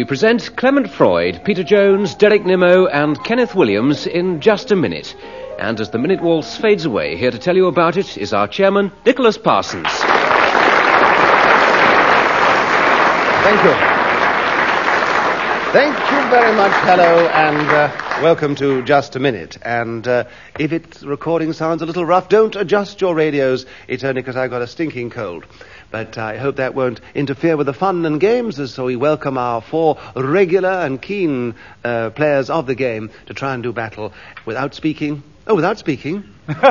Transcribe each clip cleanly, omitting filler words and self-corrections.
present Clement Freud, Peter Jones, Derek Nimmo and Kenneth Williams in Just a Minute. And as the minute waltz fades away, here to tell you about it is our chairman, Nicholas Parsons. Thank you. Thank you very much. Hello, and welcome to Just a Minute. And if its recording sounds a little rough, don't adjust your radios. It's only because I've got a stinking cold. But I hope that won't interfere with the fun and games, so we welcome our four regular and keen players of the game to try and do battle without speaking. Oh, without speaking?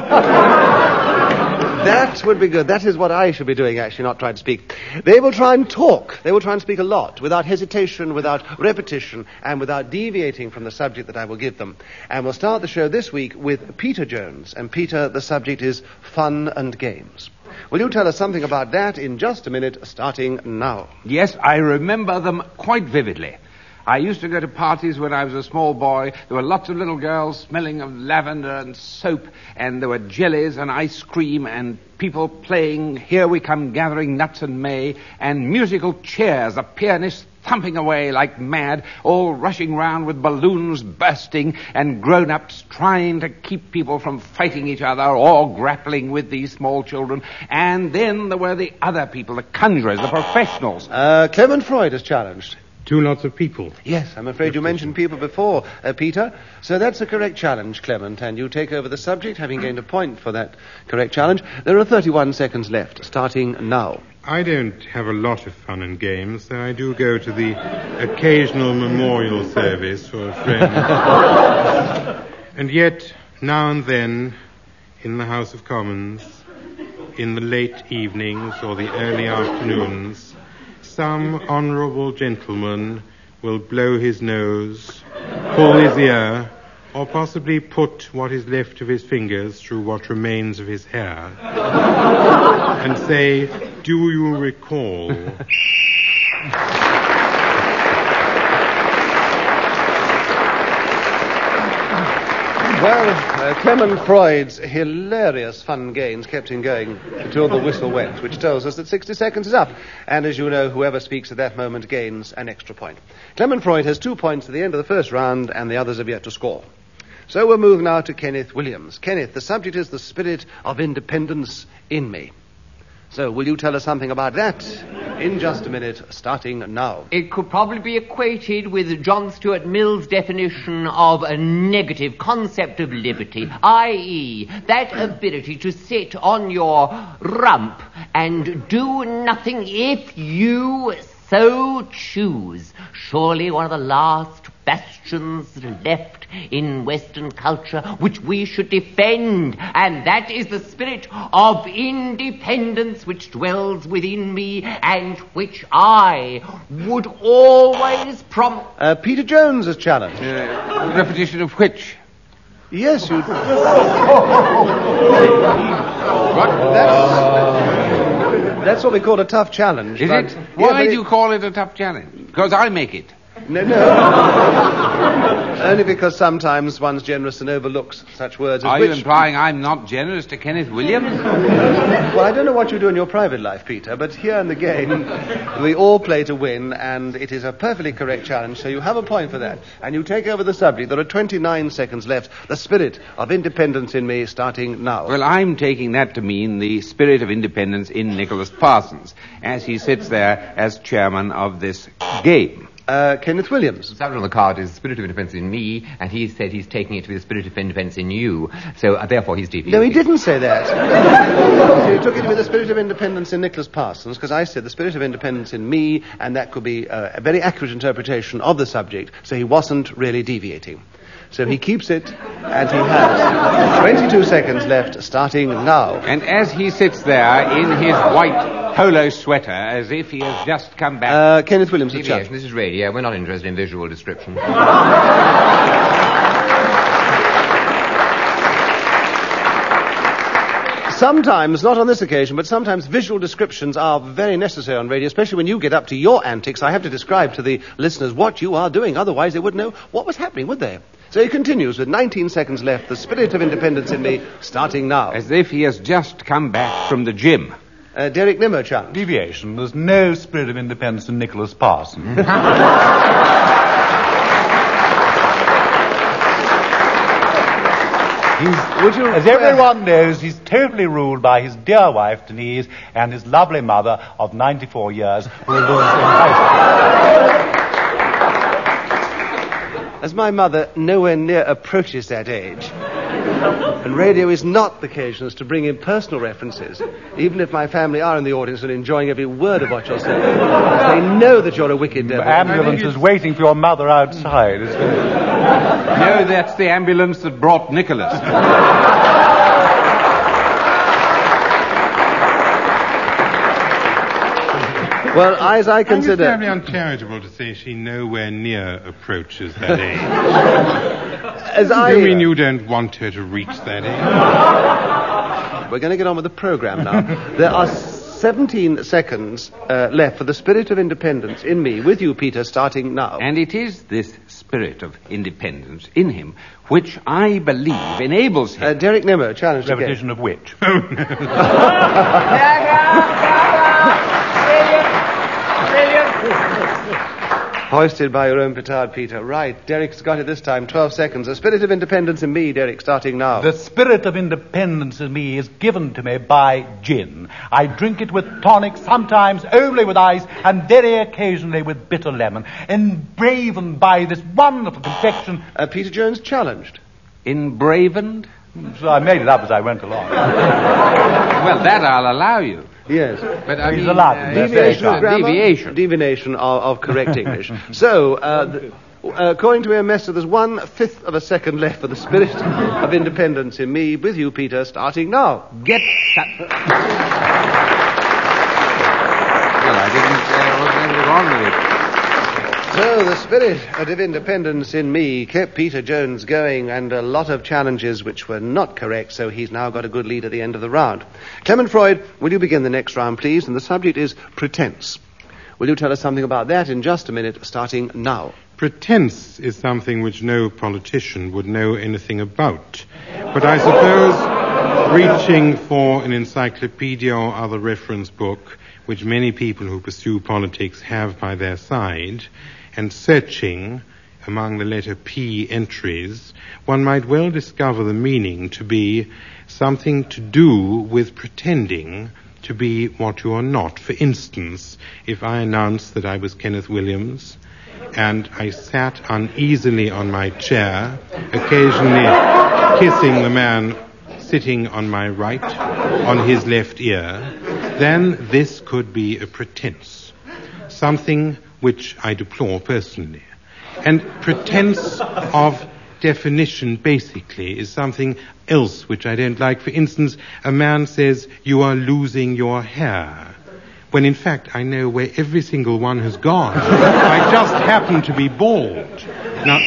That would be good. That is what I should be doing, actually, not trying to speak. They will try and talk. They will try and speak a lot, without hesitation, without repetition, and without deviating from the subject that I will give them. And we'll start the show this week with Peter Jones. And Peter, the subject is fun and games. Will you tell us something about that in just a minute, starting now? Yes, I remember them quite vividly. I used to go to parties when I was a small boy. There were lots of little girls smelling of lavender and soap, and there were jellies and ice cream and people playing Here We Come Gathering Nuts and May, and musical chairs, a pianist thumping away like mad, all rushing round with balloons bursting, and grown-ups trying to keep people from fighting each other or grappling with these small children. And then there were the other people, the conjurers, the professionals. Clement Freud is challenged. Two lots of people. Yes, I'm afraid you mentioned people before, Peter. So that's a correct challenge, Clement, and you take over the subject, having gained a point for that correct challenge. There are 31 seconds left, starting now. I don't have a lot of fun and games, though I do go to the occasional memorial service for a friend. And yet, now and then, in the House of Commons, in the late evenings or the early afternoons, some honourable gentleman will blow his nose, pull his ear, or possibly put what is left of his fingers through what remains of his hair, and say, "Do you recall?" Well, Clement Freud's hilarious fun games kept him going until the whistle went, which tells us that 60 seconds is up. And as you know, whoever speaks at that moment gains an extra point. Clement Freud has 2 points at the end of the first round, and the others have yet to score. So we'll move now to Kenneth Williams. Kenneth, the subject is the spirit of independence in me. So will you tell us something about that in just a minute, starting now? It could probably be equated with John Stuart Mill's definition of a negative concept of liberty, i.e., that ability to sit on your rump and do nothing if you so choose. Surely one of the last bastions left in Western culture which we should defend, and that is the spirit of independence which dwells within me and which I would always Peter Jones is challenged. Repetition of which? Yes, you... What? That's what we call a tough challenge. Is it? Why do you call it a tough challenge? Because I make it. No. Only because sometimes one's generous and overlooks such words as Are you implying I'm not generous to Kenneth Williams? Well, I don't know what you do in your private life, Peter, but here in the game, we all play to win, and it is a perfectly correct challenge, so you have a point for that. And you take over the subject. There are 29 seconds left. The spirit of independence in me, starting now. Well, I'm taking that to mean the spirit of independence in Nicholas Parsons, as he sits there as chairman of this game. Kenneth Williams. The subject on the card is the spirit of independence in me, and he said he's taking it to be the spirit of independence in you, so therefore he's deviating. No, he didn't say that. So he took it to be the spirit of independence in Nicholas Parsons, because I said the spirit of independence in me, and that could be a very accurate interpretation of the subject, so he wasn't really deviating. So he keeps it, and he has 22 seconds left, starting now. And as he sits there in his white polo sweater, as if he has just come back... Kenneth Williams, the Deviation. This is radio. We're not interested in visual description. Sometimes, not on this occasion, but sometimes visual descriptions are very necessary on radio, especially when you get up to your antics. I have to describe to the listeners what you are doing, otherwise they wouldn't know what was happening, would they? So he continues with 19 seconds left, the spirit of independence in me, starting now. As if he has just come back from the gym. Derek Nimmo challenged. Deviation. There's no spirit of independence in Nicholas Parson. As everyone knows, he's totally ruled by his dear wife, Denise, and his lovely mother of 94 years, who lives in High. As my mother nowhere near approaches that age, and radio is not the occasion to bring in personal references, even if my family are in the audience and enjoying every word of what you're saying, they know that you're a wicked devil. The ambulance is waiting for your mother outside. No, that's the ambulance that brought Nicholas. Well, as I consider... It's very uncharitable to say she nowhere near approaches that age. You mean you don't want her to reach that age? We're going to get on with the programme now. There are 17 seconds left for the spirit of independence in me, with you, Peter, starting now. And it is this spirit of independence in him which I believe enables him... Derek Nimmo, challenged again. Repetition of which? Hoisted by your own petard, Peter. Right, Derek's got it this time. 12 seconds. The spirit of independence in me, Derek, starting now. The spirit of independence in me is given to me by gin. I drink it with tonic, sometimes only with ice, and very occasionally with bitter lemon. Enbravened by this wonderful confection... Peter Jones, challenged. Enbravened? So I made it up as I went along. Well, that I'll allow you. Yes. But I He's mean, allowed. Deviation of grammar? Deviation of correct English. So, according to Mr. there's 1/5 of a second left for the spirit of independence in me, with you, Peter, starting now. Get shut. Well, I didn't say there was anything wrong with it. So the spirit of independence in me kept Peter Jones going, and a lot of challenges which were not correct, so he's now got a good lead at the end of the round. Clement Freud, will you begin the next round, please? And the subject is pretense. Will you tell us something about that in just a minute, starting now? Pretense is something which no politician would know anything about. But I suppose reaching for an encyclopedia or other reference book, which many people who pursue politics have by their side, and searching among the letter P entries, one might well discover the meaning to be something to do with pretending to be what you are not. For instance, if I announced that I was Kenneth Williams, and I sat uneasily on my chair, occasionally kissing the man sitting on my right, on his left ear, then this could be a pretense, something which I deplore personally. And pretense of definition, basically, is something else which I don't like. For instance, a man says, "You are losing your hair," when in fact I know where every single one has gone. I just happen to be bald. Now...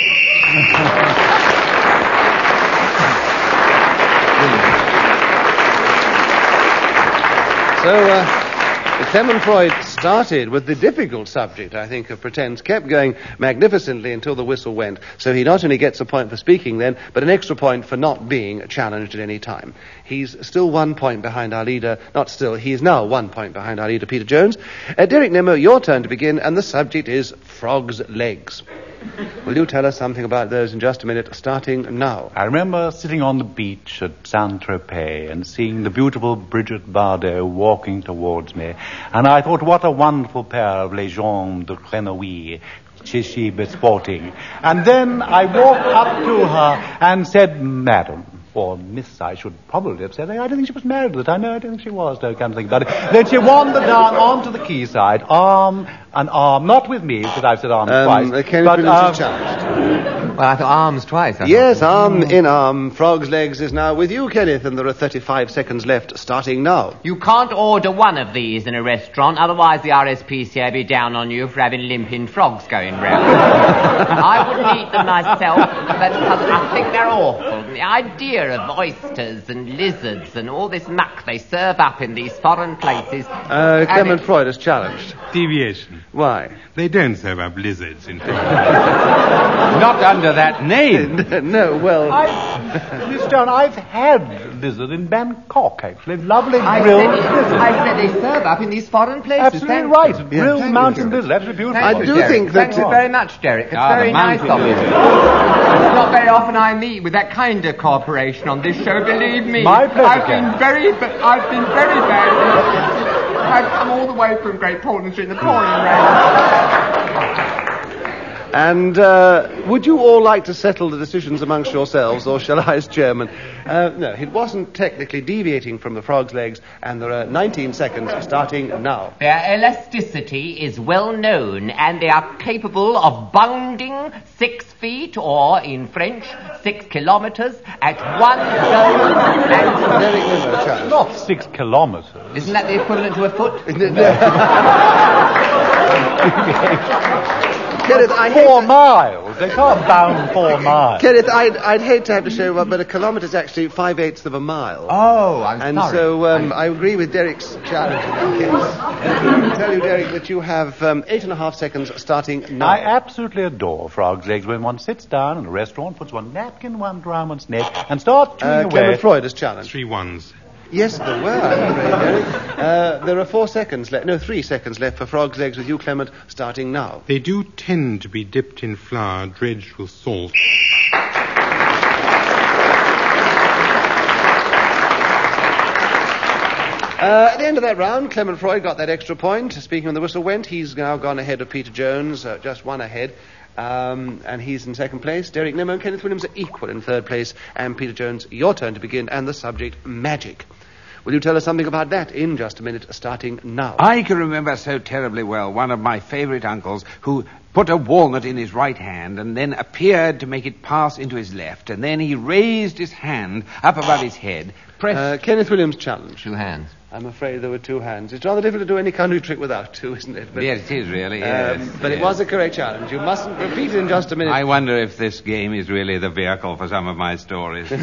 So, Clement Freud started with the difficult subject, I think, of pretense, kept going magnificently until the whistle went. So he not only gets a point for speaking then, but an extra point for not being challenged at any time. He's still 1 point behind our leader. Not still, he is now 1 point behind our leader, Peter Jones. Derek Nimmo, your turn to begin, and the subject is frog's legs. Will you tell us something about those in just a minute, starting now? I remember sitting on the beach at Saint-Tropez and seeing the beautiful Brigitte Bardot walking towards me, and I thought, what a wonderful pair of les jambes de Grenouille she be sporting. And then I walked up to her and said, "Madam," or "Miss," I should probably have said. I don't think she was married at the time. No, I don't think she was. No, I can't think about it. Then she wandered down onto the quayside, arm in arm, not with me, because I've said arm twice. But challenged. Well, I thought arms twice. Yes, arm in arm. Frog's legs is now with you, Kenneth, and there are 35 seconds left, starting now. You can't order one of these in a restaurant, otherwise the RSPCA be down on you for having limping frogs going round. I wouldn't eat them myself, but I think they're awful. And the idea of oysters and lizards and all this muck they serve up in these foreign places... Clement Freud is challenged. Deviation. Why? They don't serve up lizards, in fact. Not under that name. No, well... Miss Stone, I've had lizard in Bangkok, actually. Lovely I grilled said they serve up in these foreign places. Absolutely right. Grilled mountain lizard. Absolutely beautiful. I do think that... Thank you very much, Derek. It's Ah, very the nice mountain of you. lizard. It's not very often I meet with that kind of cooperation on this show, believe me. My pleasure, I've Ken. been very bad. I've come all the way from Great Portland Street in the pouring rain. And would you all like to settle the decisions amongst yourselves, or shall I as chairman? No, it wasn't technically deviating from the frog's legs, and there are 19 seconds starting now. Their elasticity is well known, and they are capable of bounding 6 feet, or, in French, 6 kilometers, at one go. Derek Nimmo, challenge. Not 6 kilometers. Isn't that the equivalent to a foot? Kenneth, I hate 4 miles. They can't bound 4 miles. Kenneth, I'd hate to have to show up, but a kilometre is actually 5/8 of a mile. Oh, I'm And sorry. so I agree with Derek's challenge in that case. I tell you, Derek, that you have 8.5 seconds starting now. I absolutely adore frog's legs when one sits down in a restaurant, puts one napkin round one's neck, and starts chewing away. Clement Freud is challenged. 3 ones. Yes, there were, I'm afraid, Derek. There are 4 seconds left. No, 3 seconds left for frog's legs with you, Clement, starting now. They do tend to be dipped in flour, dredged with salt. At the end of that round, Clement Freud got that extra point. Speaking when the whistle went, he's now gone ahead of Peter Jones, just one ahead. And he's in second place. Derek Nimmo and Kenneth Williams are equal in third place. And Peter Jones, your turn to begin, and the subject, magic. Will you tell us something about that in just a minute, starting now? I can remember so terribly well one of my favourite uncles who put a walnut in his right hand and then appeared to make it pass into his left, and then he raised his hand up above his head, pressed... Kenneth Williams challenge. 2 hands. I'm afraid there were 2 hands. It's rather difficult to do any country trick without 2, isn't it? But, Yes, it is really, yes. But it was a correct challenge. You mustn't repeat it in just a minute. I wonder if this game is really the vehicle for some of my stories.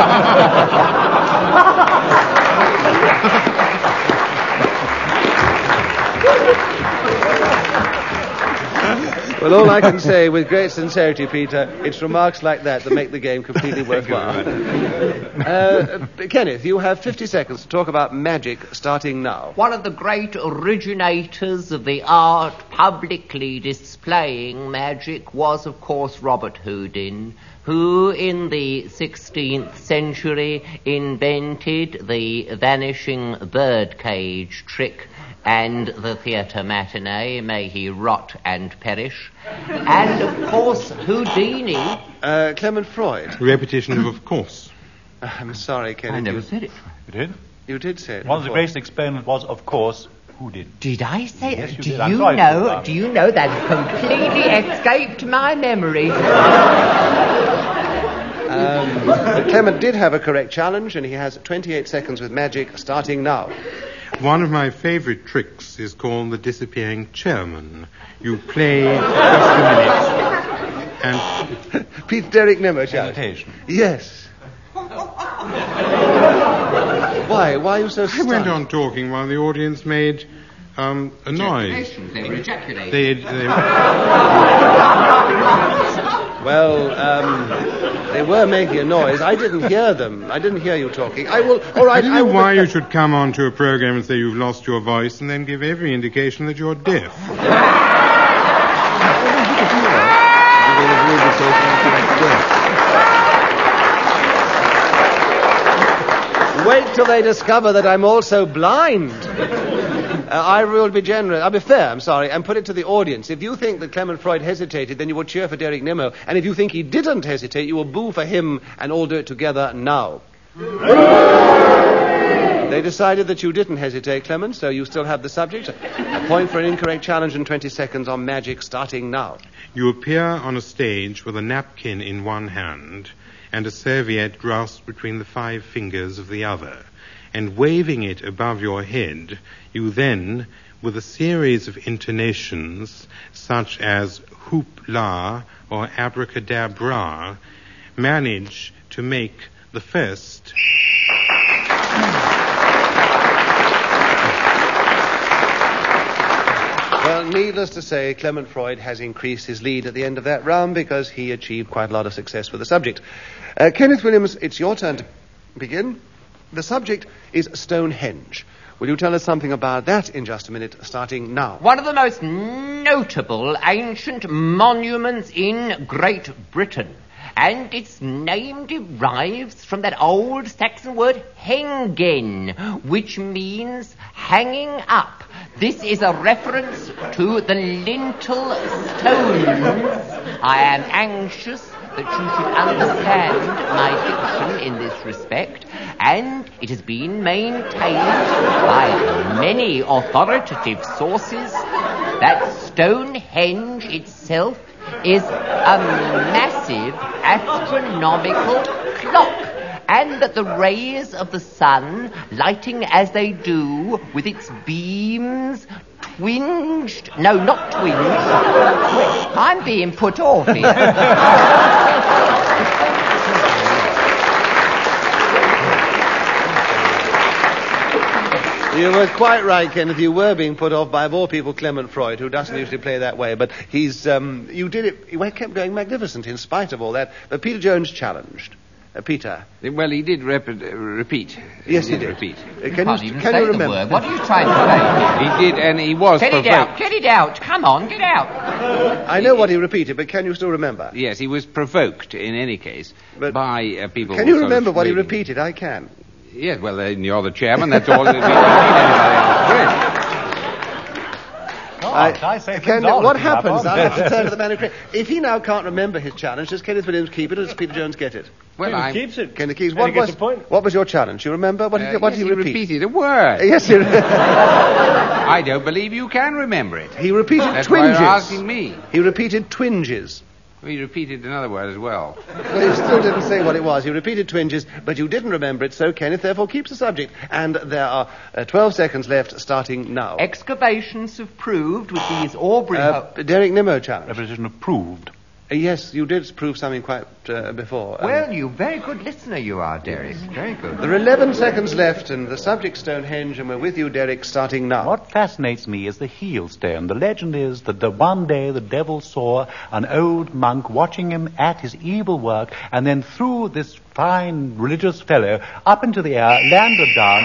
Well, all I can say with great sincerity, Peter, it's remarks like that make the game completely worthwhile. Kenneth, you have 50 seconds to talk about magic starting now. One of the great originators of the art publicly displaying magic was, of course, Robert Houdin, who in the 16th century invented the vanishing birdcage trick and the theatre matinee, may he rot and perish. And, of course, Houdini... Clement Freud. Repetition of course. I'm sorry, Kenneth. I never said it. You did? You did say it. One of the before. greatest experiments was, of course, who did? Did I say Yes, it? you Do did. I'm you sorry to know? interrupt. Do you know that completely escaped my memory? But Clement did have a correct challenge, and he has 28 seconds with magic starting now. One of my favourite tricks is called the disappearing chairman. You play just a minute, and Peter Derek Nimmo challenge. Hesitation. Yes. Why? Why are you so I stunned? went on talking while the audience made a noise. They were ejaculating. They Well, they were making a noise. I didn't hear them. I didn't hear you talking. I will... All right, I don't know why you should come on to a program and say you've lost your voice and then give every indication that you're deaf. Wait till they discover that I'm also blind. I will be generous. I'll be fair, I'm sorry, and put it to the audience. If you think that Clement Freud hesitated, then you will cheer for Derek Nimmo. And if you think he didn't hesitate, you will boo for him and all do it together now. They decided that you didn't hesitate, Clement, so you still have the subject. A point for an incorrect challenge in 20 seconds on magic starting now. You appear on a stage with a napkin in one hand and a serviette grasped between the 5 fingers of the other, and waving it above your head, you then, with a series of intonations such as hoop-la or abracadabra, manage to make the first. Well, needless to say, Clement Freud has increased his lead at the end of that round because he achieved quite a lot of success with the subject. Kenneth Williams, it's your turn to begin. The subject is Stonehenge. Will you tell us something about that in just a minute, starting now? One of the most notable ancient monuments in Great Britain. And its name derives from that old Saxon word hengen, which means hanging up. This is a reference to the lintel stones. I am anxious that you should understand my diction in this respect, and it has been maintained by many authoritative sources that Stonehenge itself is a massive astronomical clock, and that the rays of the sun, lighting as they do with its beams, not twinged. I'm being put off here. You were quite right, Kenneth. You were being put off by, of all people, Clement Freud, who doesn't usually play that way. But he's, you did it, you kept going magnificent in spite of all that. But Peter Jones challenged. Peter. Well, he did repeat. Yes, he did. Repeat. Can you remember? Word. What are you trying to say? He did, and he was provoked. Get it out. Come on, get out. I know what he repeated, but can you still remember? Yes, he was provoked, in any case, by people... Can you remember what he repeated? I can. Yes, well, you're the chairman. That's all that we what happens? I'll have to turn to the man who created. If he now can't remember his challenge, does Kenneth Williams keep it, or does Peter Jones get it? Well, Kenneth keeps it. Kenneth keeps. What was your challenge? You remember? What did he repeat? Repeated a word. Yes, he I don't believe you can remember it. He repeated That's twinges. Why you're asking me. He repeated twinges. He repeated another word as well. Well, you still didn't say what it was. You repeated twinges, but you didn't remember it, so Kenneth therefore keeps the subject. And there are 12 seconds left, starting now. Excavations have proved with these Aubrey... Derek Nimmo challenge. Repetition of proved. Yes, you did prove something quite before. Well, you very good listener you are, Derek. Very good. There are 11 seconds left, and the subject Stonehenge, and we're with you, Derek, starting now. What fascinates me is the heel stone. The legend is that one day the devil saw an old monk watching him at his evil work, and then threw this fine religious fellow up into the air, landed down,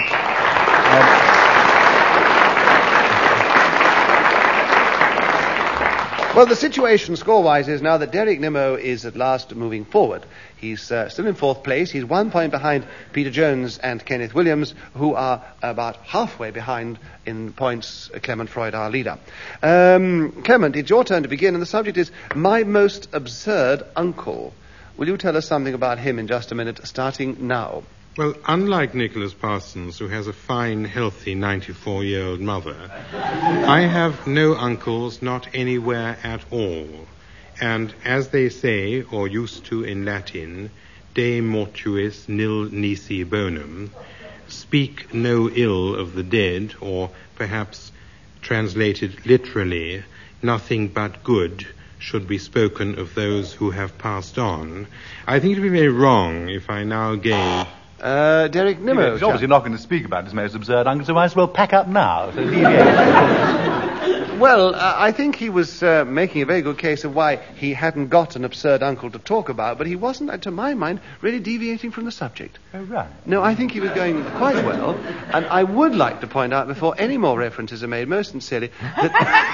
Well, the situation score-wise is now that Derek Nimmo is at last moving forward. He's still in fourth place. He's 1 point behind Peter Jones and Kenneth Williams, who are about halfway behind in points Clement Freud, our leader. Clement, it's your turn to begin, and the subject is My Most Absurd Uncle. Will you tell us something about him in just a minute, starting now? Well, unlike Nicholas Parsons, who has a fine, healthy 94-year-old mother, I have no uncles, not anywhere at all. And as they say, or used to in Latin, de mortuis nil nisi bonum, speak no ill of the dead, or perhaps translated literally, nothing but good should be spoken of those who have passed on. I think it would be very wrong if I now gave... Derek Nimmo. He's obviously not going to speak about his most absurd uncle, so might as well pack up now. So Well, I think he was making a very good case of why he hadn't got an absurd uncle to talk about, but he wasn't, to my mind, really deviating from the subject. Oh, right. No, I think he was going quite well, and I would like to point out, before any more references are made, most sincerely, that...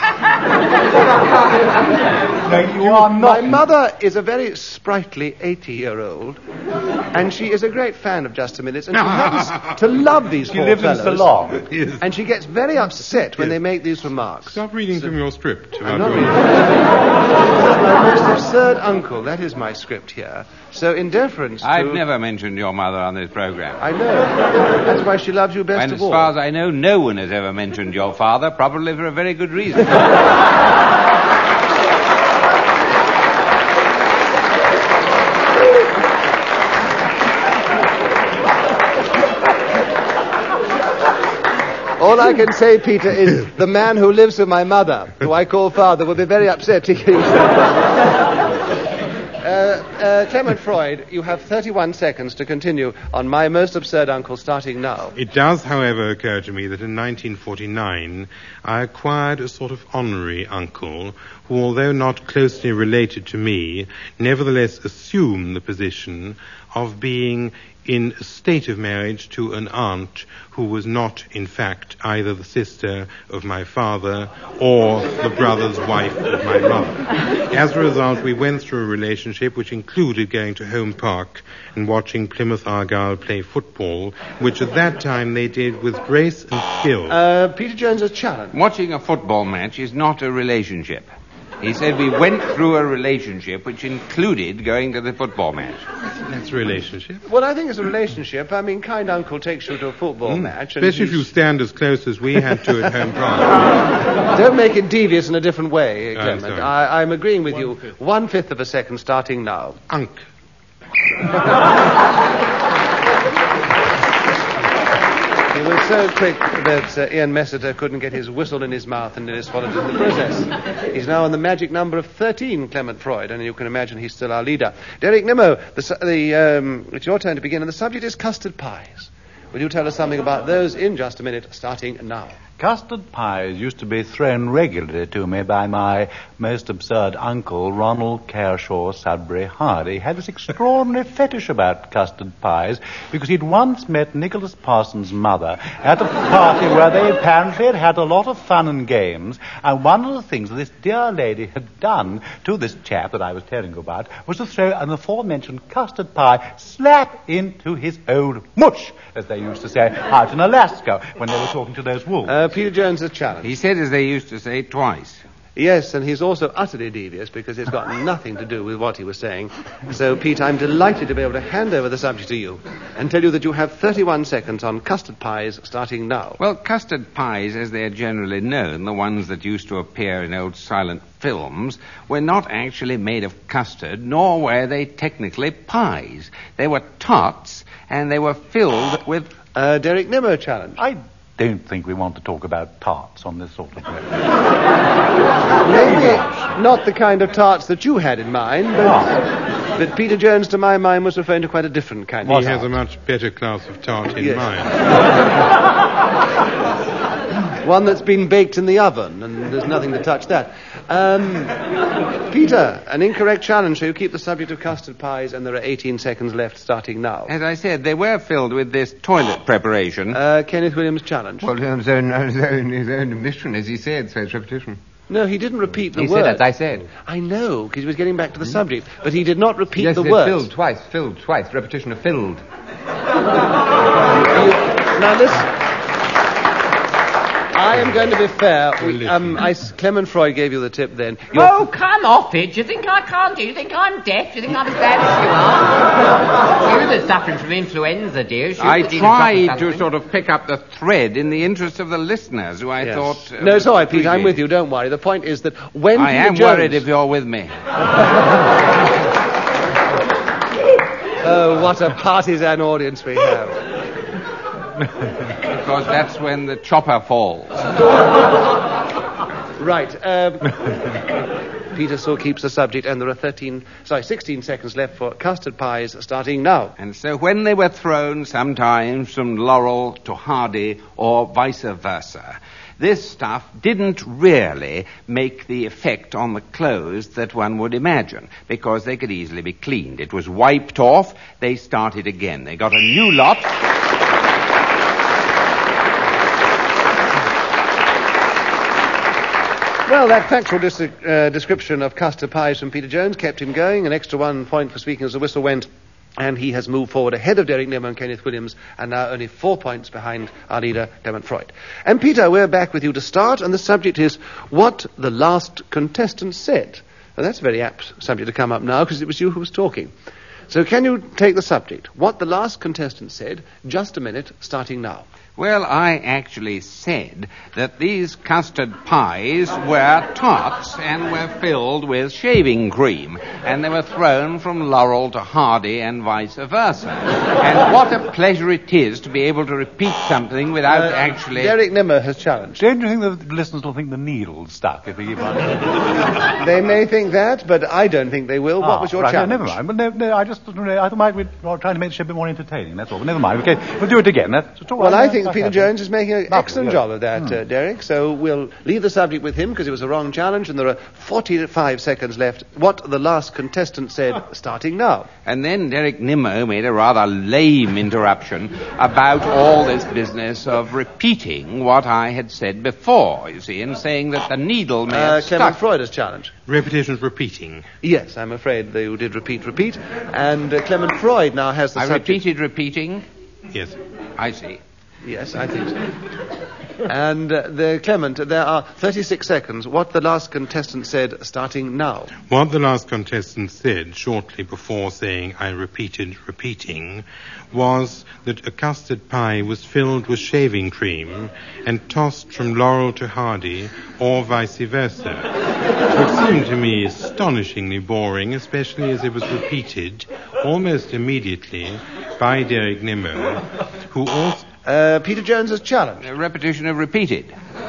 No, you are not. My mother is a very sprightly 80-year-old, and she is a great fan of Just a Minute, and she happens to love these four lives in fellows. Ceylon. Yes. And she gets very upset when they make these remarks. Stop reading from your script. I'm not reading. My most absurd uncle, that is my script here. So in deference to... I've never mentioned your mother on this program. I know. That's why she loves you best And of as all. far as I know, no one has ever mentioned your father, probably for a very good reason. All I can say, Peter, is the man who lives with my mother, who I call father, will be very upset to hear you say that. Clement Freud, you have 31 seconds to continue on My Most Absurd Uncle, starting now. It does, however, occur to me that in 1949 I acquired a sort of honorary uncle who, although not closely related to me, nevertheless assumed the position of being in a state of marriage to an aunt who was not, in fact, either the sister of my father or the brother's wife of my mother. As a result, we went through a relationship which included going to Home Park and watching Plymouth Argyle play football, which at that time they did with grace and skill. Peter Jones has challenged. Watching a football match is not a relationship. He said we went through a relationship which included going to the football match. That's a relationship. Well, I think it's a relationship. I mean, kind uncle takes you to a football match. And especially if you stand as close as we had to at Home Park. Don't make it devious in a different way, I'm Clement. sorry. I'm agreeing with you. 1/5 of a second, starting now. Unk. He was so quick that Ian Messiter couldn't get his whistle in his mouth and nearly swallowed it in the process. He's now on the magic number of 13, Clement Freud, and you can imagine he's still our leader. Derek Nimmo, it's your turn to begin, and the subject is custard pies. Will you tell us something about those in just a minute, starting now? Custard pies used to be thrown regularly to me by my most absurd uncle, Ronald Kershaw Sudbury Hardy. He had this extraordinary fetish about custard pies because he'd once met Nicholas Parsons' mother at a party where they apparently had had a lot of fun and games, and one of the things that this dear lady had done to this chap that I was telling you about was to throw an aforementioned custard pie slap into his old mush, as they used to say out in Alaska when they were talking to those wolves. Peter Jones has challenged. He said, as they used to say, twice. Yes, and he's also utterly devious because it's got nothing to do with what he was saying. So, Pete, I'm delighted to be able to hand over the subject to you and tell you that you have 31 seconds on custard pies, starting now. Well, custard pies, as they are generally known, the ones that used to appear in old silent films, were not actually made of custard, nor were they technically pies. They were tarts, and they were filled with... Derek Nimmo challenge. I don't think we want to talk about tarts on this sort of thing. Maybe not the kind of tarts that you had in mind, but Peter Jones, to my mind, was referring to quite a different kind of He tart. has a much better class of tart in Yes. mind. One that's been baked in the oven, and there's nothing to touch that. Peter, an incorrect challenge, so you keep the subject of custard pies, and there are 18 seconds left, starting now. As I said, they were filled with this toilet preparation. Kenneth Williams challenge. Well, his own admission, as he said, so it's repetition. No, he didn't repeat the He word. said, as I said. I know, because he was getting back to the subject, but he did not repeat Yes, the it's words. filled twice, repetition of filled. Now listen. I am going to be fair. Clement Freud gave you the tip then. Oh, come off it. Do you think I can't do? Do you think I'm deaf? Do you think I'm as bad as you are? You that's suffering from influenza, dear. I tried to sort of pick up the thread in the interest of the listeners, who I thought... no, it's all right, Pete. I'm with you. Don't worry. The point is that when I Peter am Jones... worried if you're with me. Oh, what a partisan audience we have. Because that's when the chopper falls. Right. Peter still keeps the subject, and there are 16 seconds left for custard pies, starting now. And so when they were thrown sometimes from Laurel to Hardy or vice versa, this stuff didn't really make the effect on the clothes that one would imagine, because they could easily be cleaned. It was wiped off, they started again. They got a new lot. Well, that factual description of custard pies from Peter Jones kept him going. An extra 1 point for speaking as the whistle went. And he has moved forward ahead of Derek Nimmo and Kenneth Williams, and now only 4 points behind our leader, Clement Freud. And Peter, we're back with you to start, and the subject is what the last contestant said. Well, that's a very apt subject to come up now, because it was you who was talking. So can you take the subject, what the last contestant said, just a minute, starting now. Well, I actually said that these custard pies were tarts and were filled with shaving cream, and they were thrown from Laurel to Hardy and vice versa. And what a pleasure it is to be able to repeat something without actually... Derek Nimmo has challenged. Don't you think the listeners will think the needle's stuck if they keep on... They may think that, but I don't think they will. What was your challenge? No, never mind. But no, I thought we were trying to make the show a bit more entertaining, that's all. But never mind. Okay, we'll do it again. Well, I think Peter Jones is making an excellent job of that, Derek. So we'll leave the subject with him because it was a wrong challenge, and there are 45 seconds left. What the last contestant said, starting now. And then Derek Nimmo made a rather lame interruption about all this business of repeating what I had said before, you see, and saying that the needle may have Clement stuck. Freud has challenged. Repetition is repeating. Yes, I'm afraid they did repeat. And Clement Freud now has the subject. Repeated repeating? Yes. I see. Yes, I think so. And Clement, there are 36 seconds. What the last contestant said, starting now. What the last contestant said shortly before saying I repeated repeating was that a custard pie was filled with shaving cream and tossed from Laurel to Hardy or vice versa, which seemed to me astonishingly boring, especially as it was repeated almost immediately by Derek Nimmo, who also... Peter Jones has challenged. A repetition of repeated.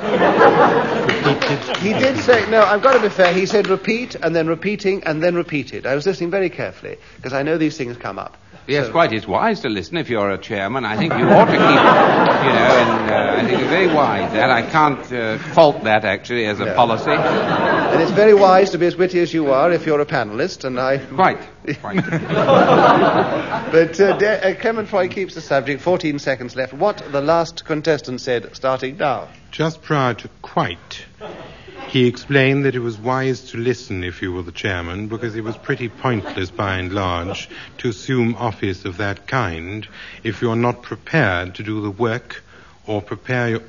He did say, no, I've got to be fair, he said repeat and then repeating and then repeated. I was listening very carefully because I know these things come up. Yes, quite. It's wise to listen if you're a chairman. I think you ought to keep, and I think it's very wise that. I can't fault that, actually, as a policy. And it's very wise to be as witty as you are if you're a panelist, and I... Quite. But Clement Freud keeps the subject. 14 seconds left. What the last contestant said, starting now. Just prior to quite, he explained that it was wise to listen if you were the chairman, because it was pretty pointless, by and large, to assume office of that kind if you're not prepared to do the work or prepare your...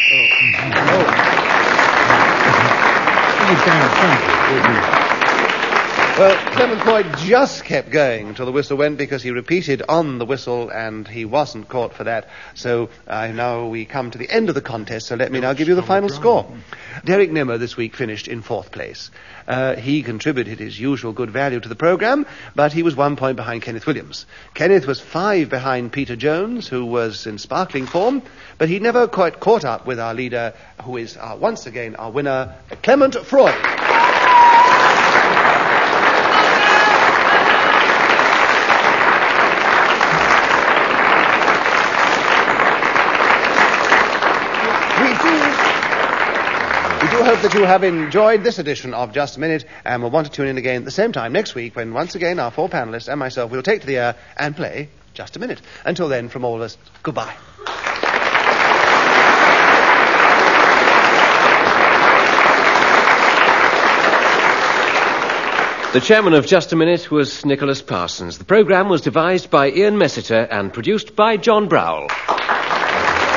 Well, Clement Freud just kept going till the whistle went because he repeated on the whistle and he wasn't caught for that. So now we come to the end of the contest, so let me now give you the final score. Derek Nimmo this week finished in 4th place. He contributed his usual good value to the programme, but he was 1 point behind Kenneth Williams. Kenneth was 5 behind Peter Jones, who was in sparkling form, but he never quite caught up with our leader, who is once again our winner, Clement Freud. We hope that you have enjoyed this edition of Just a Minute and will want to tune in again at the same time next week when once again our 4 panellists and myself will take to the air and play Just a Minute. Until then, from all of us, goodbye. The chairman of Just a Minute was Nicholas Parsons. The programme was devised by Ian Messiter and produced by John Browell.